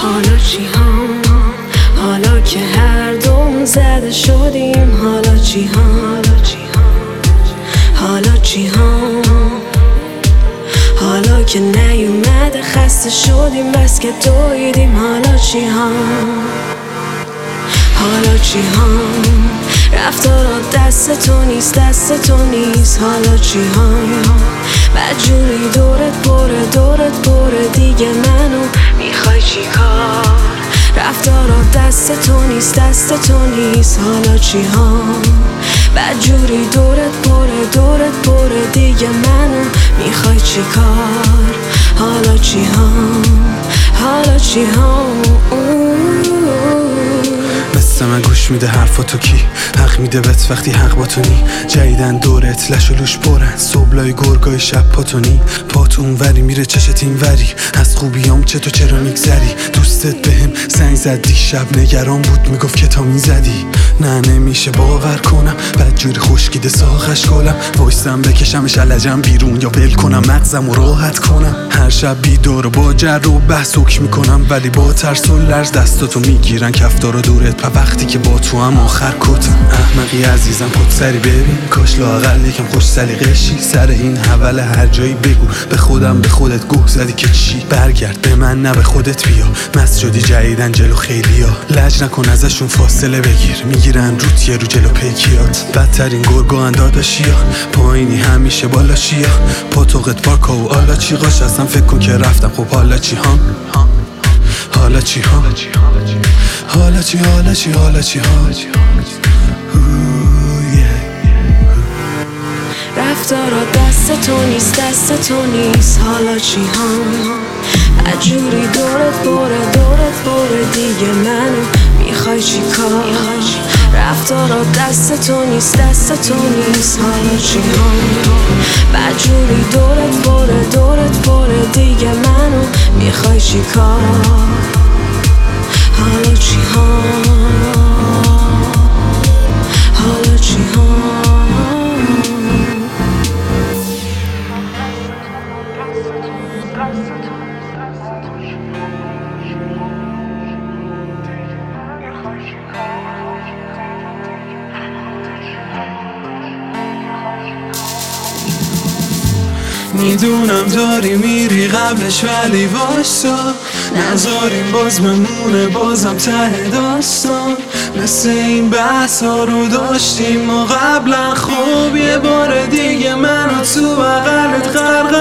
حالا چی هم، حالا که هر دوم زده شدیم، حالا چی هم، حالا چی هم، حالا که نیومده خسته شدیم بس که دویدیم، حالا چی هم، حالا چی هم، رفتارات دست تو نیست، دست تو نیست، حالا چی هم، بدجوری دورت پره دیگه منو میخوای چی کار، رفتارات دست تو نیست، دست تو نیست، حالا چی هم، بدجوری دورت پره دیگه منو میخوای چی کار، حالا چی هم، حالا چی هم. مثل من گوش میده حرفاتو کی حق میده بهت وقتی حق با تو نی، جدیدن دورت لش و لوش پرن، صبلای گرگای شب پاتونی، پات اونوری میره چشت اینوری، از خوبیام چرا میگذری، دوستت بهم زنگ زد دیشب نگران بود میگفت که تا میزدی، نه نمیشه باور کنم بدجوری خوشگیده ساخش کلم، وایستم بکشمش علجم بیرون یا ول کنم مغزم و راحت کنم، هر شب بیدار و با جر و بحث حکم میکنم ولی با ترس و لرز دستاتو میگیرن کفتارو دورت وقتی که با تو هم آخر کتم، احمقی عزیزم خودسری ببین، کاش لااقل یکم خوش سلیقه شی، سر این حول هر جایی بگو به خودم به خودت گوه زدی که چی، برگرد به من نه به خودت بیا، مست شدی جدیدن جلو خیلیا، لج نکن ازشون فاصله بگیر، میگیرن روت یه رو جلو پیکیات، بدترین گرگا انداداشیا، پایینی همیشه بالا شیا، پاتوقت پاکا و آلا چی قاش، اصلا فکر کن که رفتم خب حالا چی هم، حالا چی هم، حالا چی حالا چی حالا چی رفتارات دست تو نیست، دست تو نیست، حالا چی هم، بدجوری دورت پره دیگه منو میخوای چی کار، رفتارات دست تو نیست، دست تو نیست، حالا چی هم، بدجوری دورت پره دیگه منو میخوای چی کار، حالا چی هم، حالا چی هم. میدونم داری میری قبلش ولی واسا نذاریم باز بمونه بازم ته داستان، مثل این بحث ها رو داشتیم ما قبلا، خوب یه بار دیگه منو تو بغلت غرق